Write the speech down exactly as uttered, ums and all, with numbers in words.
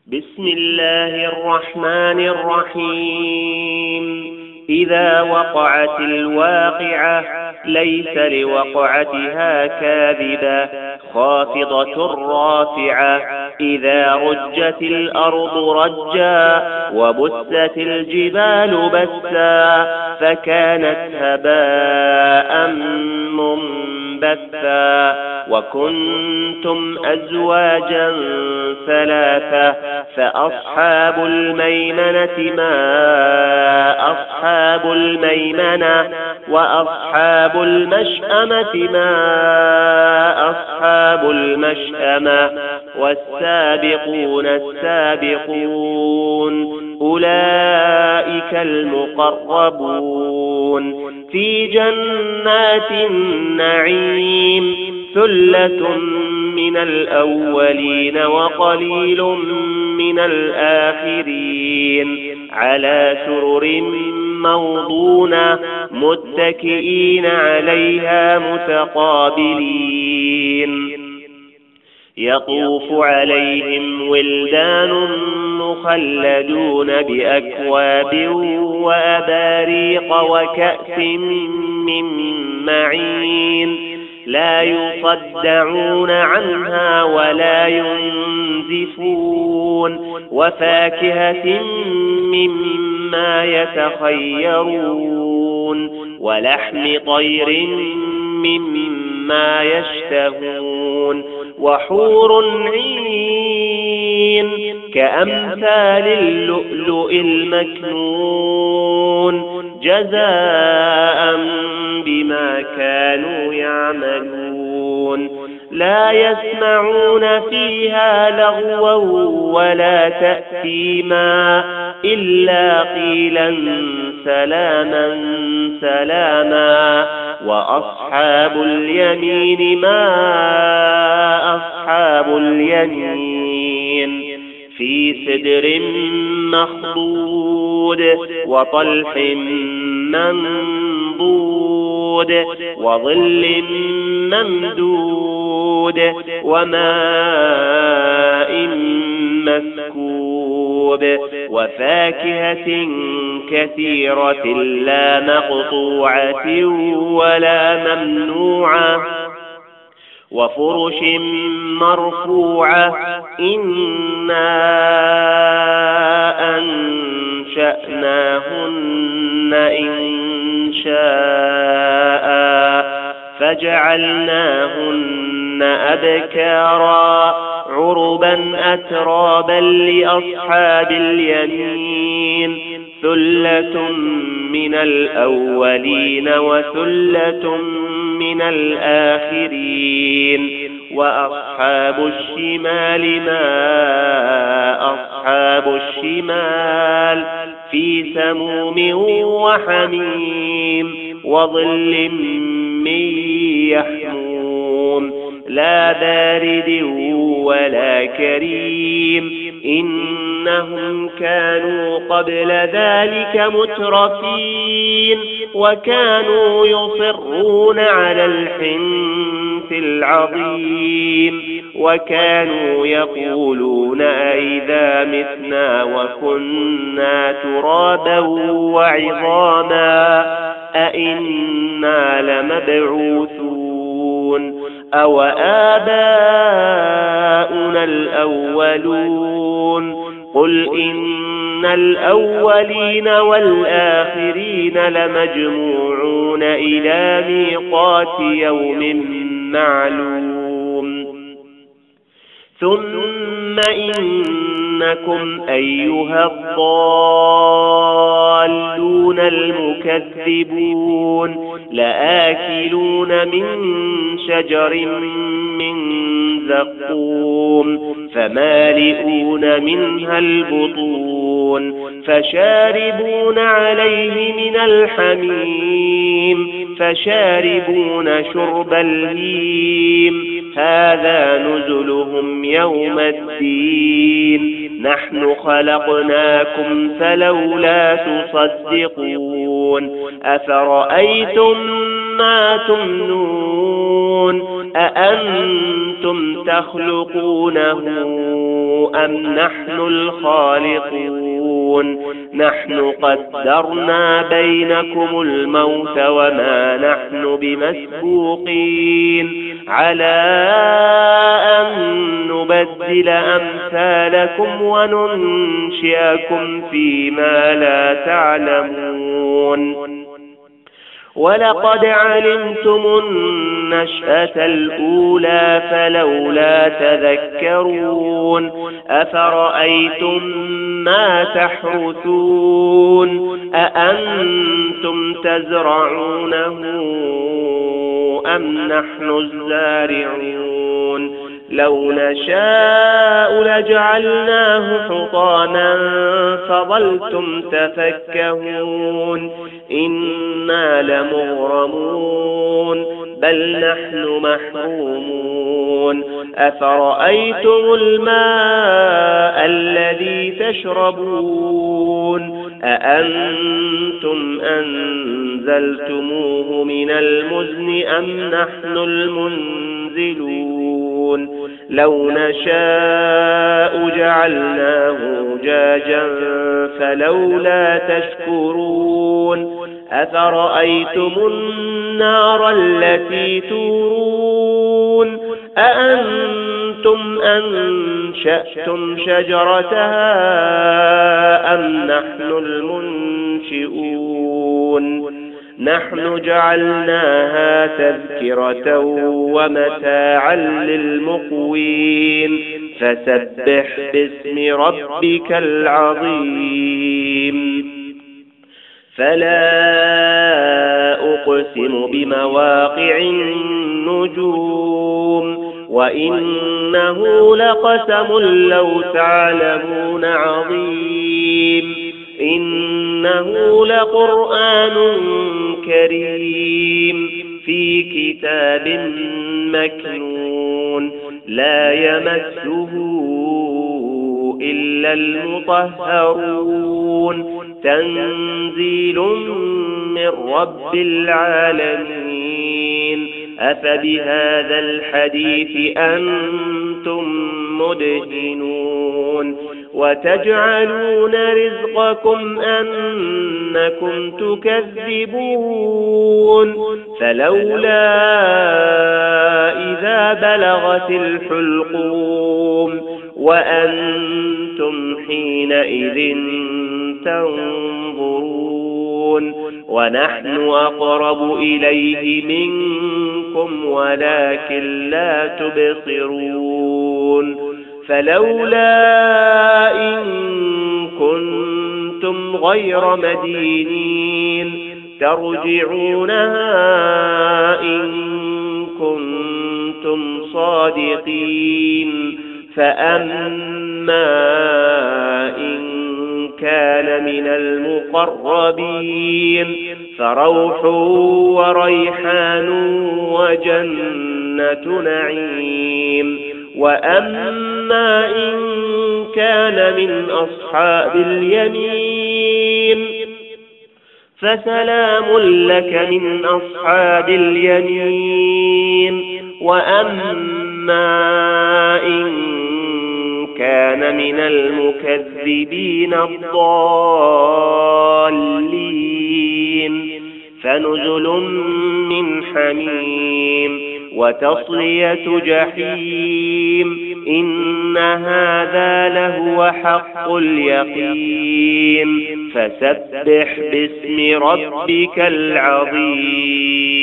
بسم الله الرحمن الرحيم إذا وقعت الواقعة ليس لوقعتها كاذبة خافضة رافعة إذا رجت الأرض رجا وبست الجبال بسا فكانت هباء منبثا وكنتم أزواجا ثلاثة فأصحاب الميمنة ما أصحاب الميمنة وأصحاب المشأمة ما أصحاب المشأمة والسابقون السابقون أولئك المقربون في جنات النعيم ثلة من الأولين وقليل من الآخرين على سرر موضونة متكئين عليها متقابلين يطوف عليهم ولدان مخلدون بأكواب وأباريق وكأس من معين لا يصدعون عنها ولا ينزفون وفاكهة مما يتخيرون ولحم طير مما يشتهون وحور عين كأمثال اللؤلؤ المكنون جزاء بما كانوا يعملون لا يسمعون فيها لغوا ولا تأثيما إلا قيلا سلاما سلاما وأصحاب اليمين ما أصحاب اليمين في سدر مخضود وطلح منضود وظل ممدود وماء مسكوب وفاكهة كثيرة لا مقطوعة ولا ممنوعة وفرش مرفوعة إنا أنشأناهن إن شاء فجعلناهن أبكارا عربا أترابا لأصحاب اليمين ثلة من الأولين وثلة من الآخرين وأصحاب الشمال ما أصحاب الشمال في سموم وحميم وظل من يحموم لا بارد ولا كريم إنهم كانوا قبل ذلك مترفين وكانوا يصرون على الحنث العظيم وكانوا يقولون أئذا متنا وكنا ترابا وعظاما أئنا لمبعوثون أو آباؤنا الأولون قل إن الأولين والآخرين لمجموعون إلى ميقات يوم معلوم ثم إنكم أيها الضالون المكذبون لآكلون من شجر من زقوم فمالئون منها البطون فشاربون عليه من الحميم فشاربون شرب الهيم هذا نزلهم يوم الدين نحن خلقناكم فلولا تصدقون أفرأيتم ما تمنون أأنتم تخلقونه أم نحن الخالقون نحن قدرنا بينكم الموت وما نحن بمسبوقين على أن نبدل أمثالكم وننشئكم فيما لا تعلمون ولقد علمتم النشأة الأولى فلولا تذكرون أفرأيتم ما تحرثون أأنتم تزرعونه أم نحن الزارعون لو نشاء لجعلناه حطاما فظلتم تفكهون إنا لمغرمون بل نحن محرومون أفرأيتم الماء الذي تشربون أأنتم أنزلتموه من المزن أم نحن المنزلون لو نشاء جعلناه أجاجا فلولا تشكرون أفرأيتم النار التي تورون أأنتم أنشأتم شجرتها أم نحن المنشئون نحن جعلناها تذكرة ومتاعا للمقوين فسبح باسم ربك العظيم فلا أقسم بمواقع النجوم وإنه لقسم لو تعلمون عظيم إنه لقرآن كريم في كتاب مكنون لا يمسه إلا المطهرون تنزيل من رب العالمين أفبهذا الحديث أنتم مدهنون وتجعلون رزقكم أنكم تكذبون فلولا إذا بلغت الحلقوم وأنتم حينئذ تنظرون ونحن أقرب إليه منكم ولكن لا تبصرون فلولا إن كنتم غير مدينين ترجعونها إن كنتم صادقين فأما إن كان من المقربين فروح وريحان وجنة نعيم وأما إن كان من أصحاب اليمين فسلام لك من أصحاب اليمين وأما إن كان من المكذبين الضالين فنزل من حميم وتصلية جحيم إن هذا لهو حق اليقين فسبح باسم ربك العظيم.